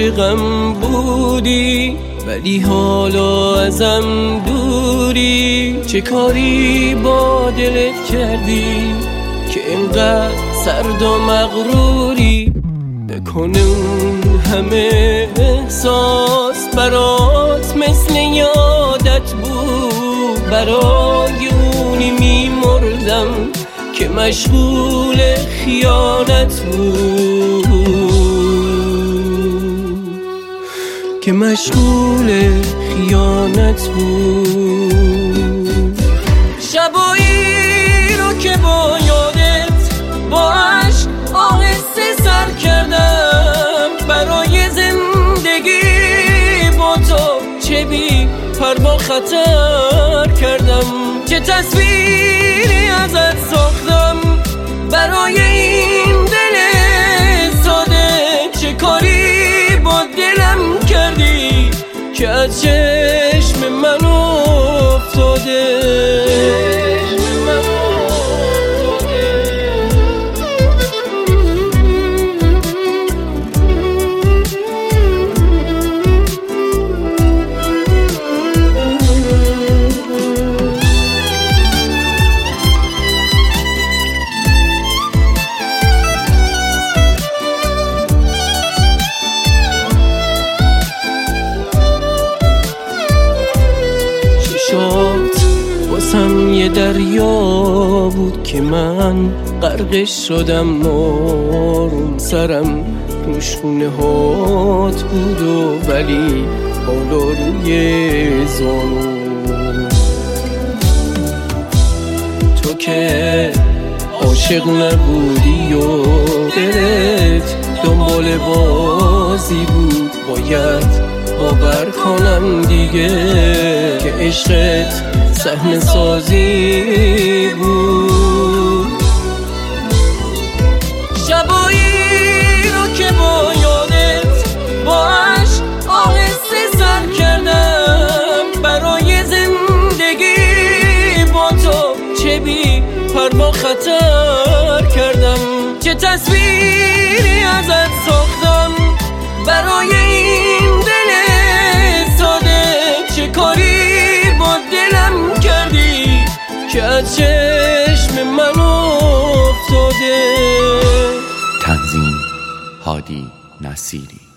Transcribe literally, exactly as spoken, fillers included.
عاشقم بودی ولی حالا ازم دوری. چه کاری با دلت کردی که اینقدر سرد و مغروری؟ نکنه اون همه احساس برات مثل یادت بود. برای اونی میمردم که مشغول خیانت بود، که مشغول خیانت بود. شبایی رو که با یادت با عشق آهسته سر کردم، برای زندگی با تو چه بی پروا خطر کردم. چه تصویری ازت ساختم برای این دل ساده. چه کاری با دلم کردی که از چشم من افتاده. چشات واسم یه دریا بود که من غرقش شدم. آروم سرم روشونه هات بود و ولی حالا روی زانو. تو که عاشق نبودی و دلت دنبال بازی بود. باید باور کنم دیگه که عشقت صحنه سازی بود. شبایی رو که با یادت با عشق آهسته سر کردم، برای زندگی با تو چه بی پروا خطر کردم. چه تصویری ازت ساختم برای این دل ساده. چه کاری با دلم کردی که از چشم من افتاده. تنظیم هادی نصیری.